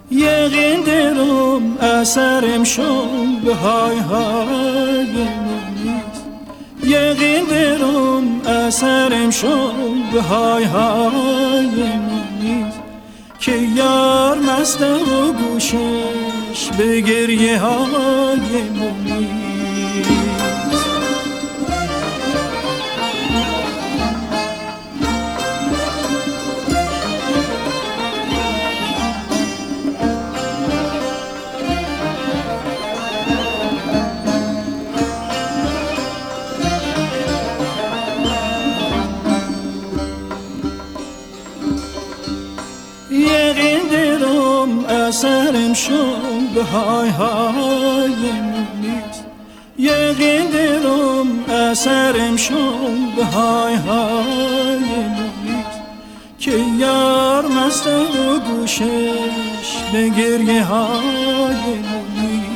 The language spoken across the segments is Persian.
یقین درم اثرم شد به های های نیست. یقین درم اثرم شد به های های نیست. که یار مست و گوشش به گریه های نیست. یقین درم اثرم شد به های های نیست. یقین درم اثرم شد به های های نیست. که یار مست و گوشش به گریه های نیست.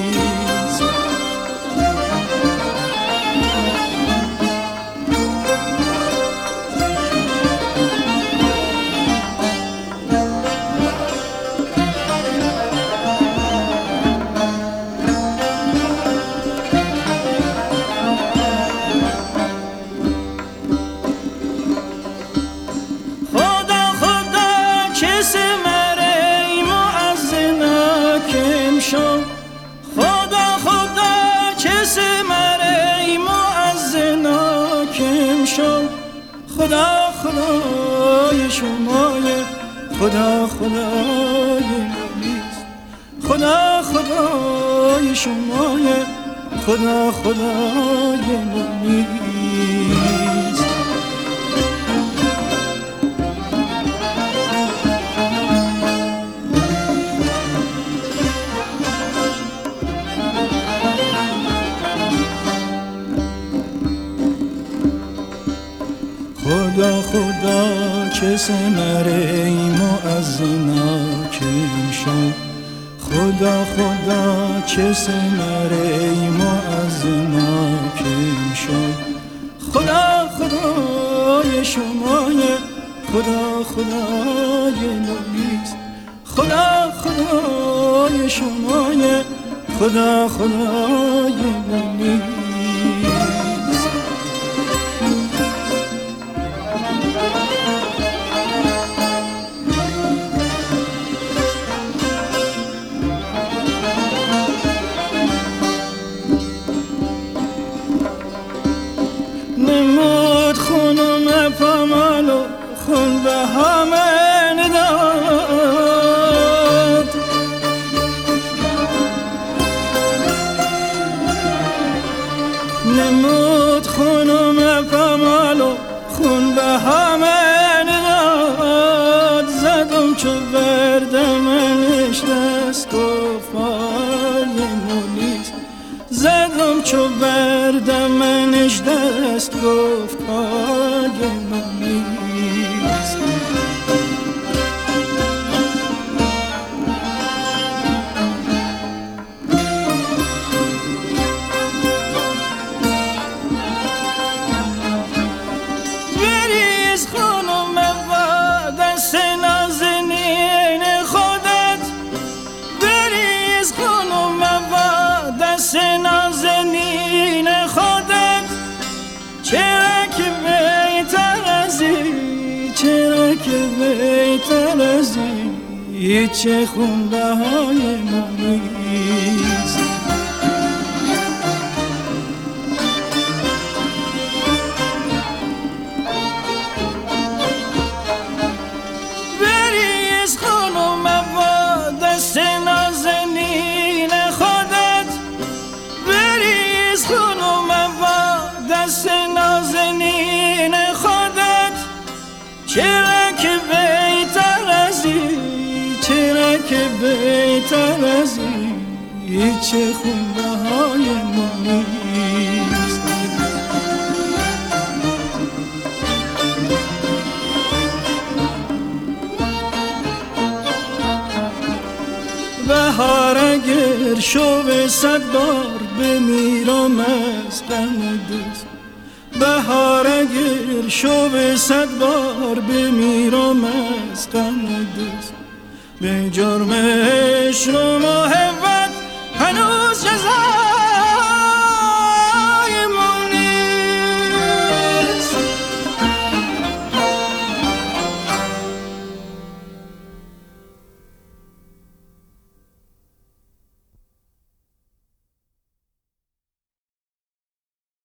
خدا خدا چه مری مؤذنا کم شو. خدا خدای شمای خدا خدای نیست. خدا خدای شمای خدا خدای نیست. خدا خدا چه ثمره مؤذنا کم شد. خدا خدا چه ثمره مؤذنا کم شد. خدا خدای شمای خدا خدای نیست. خدا خدای شمای خدا خدای نیست. نمود خونم پامالو خون به همه نداد. نمود خونم پامالو خون به همه نداد. زدم چو بردمنش دست گفت نیست. زدم چو بردمنش دست گفت پای من نیست. بریز خانم و دست نازنین خودت. بریز خانم و دست نازنین خودت. چرا که بهتر از این، چرا که بهتر از این چه خونده های من نیست. بریز خانم و دست نازنین خودت. بریز خانم و دست نازنین خودت. چرا که بهتر از این، چرا که بهتر از این چه خونده های من نیست. بهار اگر شو 100 بار بمیرم از غم دوست. بهار اگر شو 100 بار بمیرم از غم دوست. به جرم عشق و محبت هنوز جزا